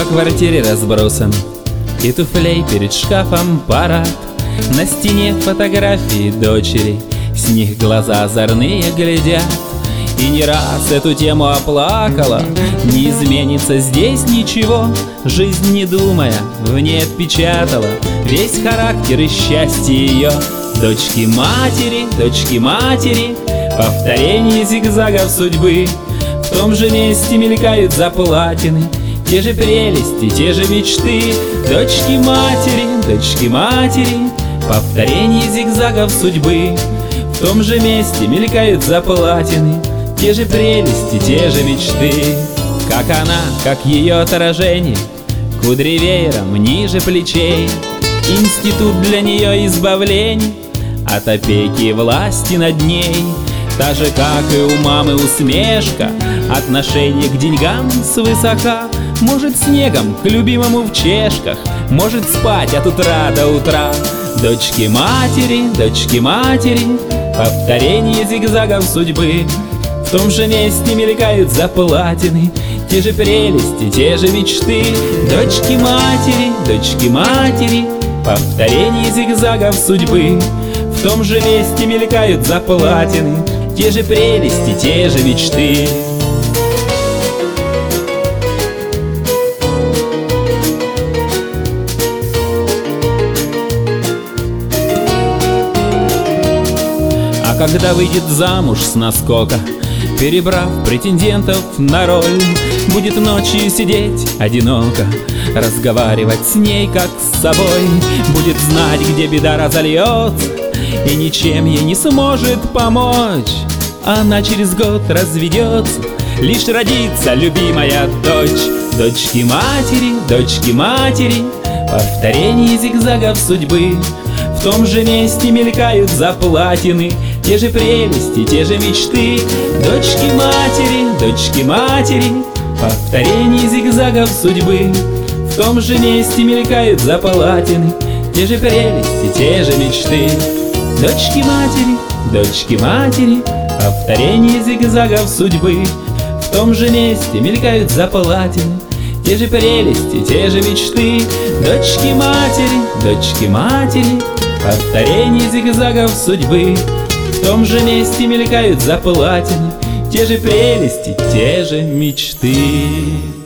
квартире разбросан, и туфлей перед шкафом парад. На стене фотографии дочери, с них глаза озорные глядят. И не раз эту тему оплакала, не изменится здесь ничего. Жизнь, не думая, в ней отпечатала весь характер и счастье ее. Дочки матери, повторение зигзагов судьбы. В том же месте мелькают заплатины, те же прелести, те же мечты. Дочки матери, повторение зигзагов судьбы. В том же месте мелькают заплатины, те же прелести, те же мечты. Как она, как ее отражение, кудри веером ниже плечей. Институт для нее избавления от опеки и власти над ней. Та же, как и у мамы, усмешка, отношение к деньгам свысока. Может, снегом к любимому в чешках, может, спать от утра до утра. Дочки матери, повторение зигзагов судьбы. В том же месте мелькают заплатины, те же прелести, те же мечты. Дочки матери, повторение зигзагов судьбы. В том же месте мелькают заплатины, те же прелести, те же мечты. А когда выйдет замуж с наскока, перебрав претендентов на роль, будет ночью сидеть одиноко, разговаривать с ней как с собой. Будет знать, где беда разольется, и ничем ей не сможет помочь. Она через год разведется, лишь родится любимая дочь. Дочки матери, повторение зигзагов судьбы. В том же месте мелькают заплатины, те же прелести, те же мечты. Дочки матери, повторение зигзагов судьбы. В том же месте мелькают заплатины, те же прелести, те же мечты. Дочки матери, повторение зигзагов судьбы. В том же месте мелькают заплатины, те же прелести, те же мечты. Дочки матери, повторение зигзагов судьбы. В том же месте мелькают заплатины, те же прелести, те же мечты.